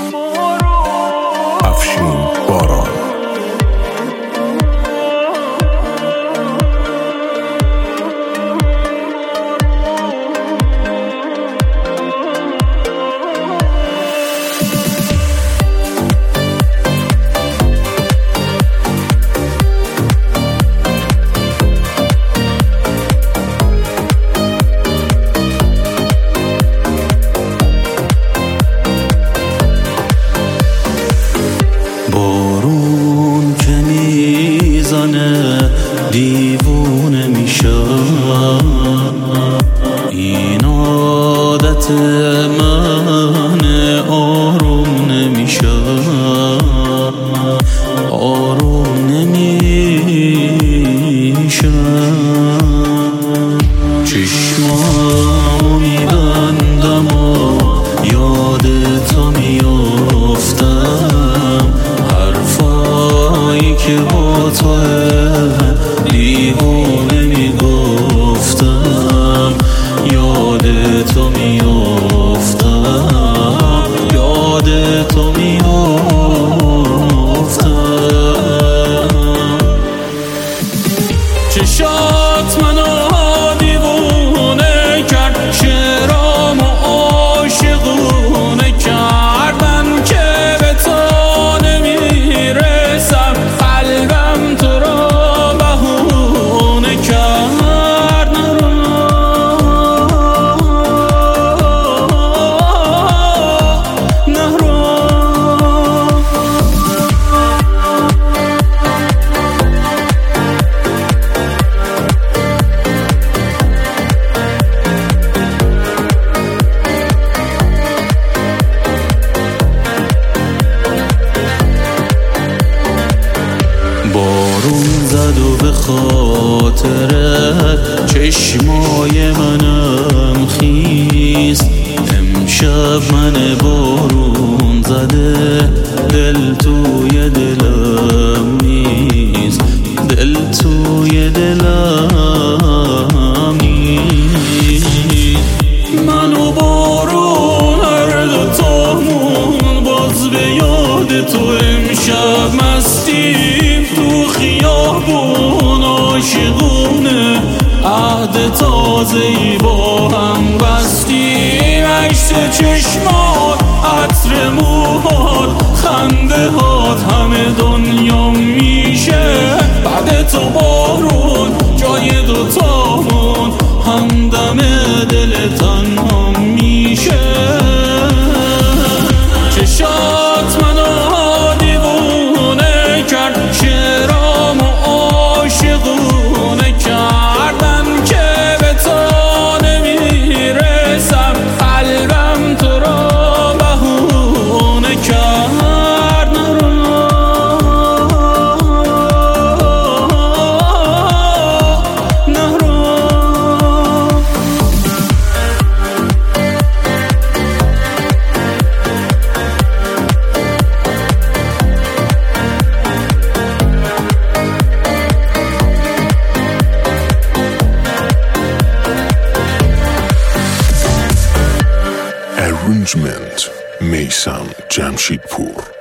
افشین باران. بارون که میزنه دیوونه میشم، این عادت منه، آروم نمیشم، آروم نمیشم. چشمامو میبندم و یاد تو میافتم، حرفایی که با توه دیوونه میگفتم، یاد تو میافتم، یاد تو میافتم. چشات منو دیوونه کرد، شعرامو عاشقونه کردن که به تو نمیرسم، قلبم تو رو بهونه کرد. نرو بارون زد و به خاطرت چشمای منم خیست، امشب من بارون زده، دل توی دلم نیست، دل توی دلم نیست. منو بارون هر دوتامون باز به یاد تو امشب مستیم، تو خیابون عاشقونه عهد تازه‌ای با هم بستیم. عشق چشمات، عطر موهات، خنده هات همه دنیا میشه بعد تو. بارون جای دوتامون همدم دل تنها میشه. چشات منو دیوونه کرد، شعرامو عاشقونه کردن که به تو نمیرسم، قلبم تو رو بهونه کرد. نرو Arrangement میثم جمشیدپور.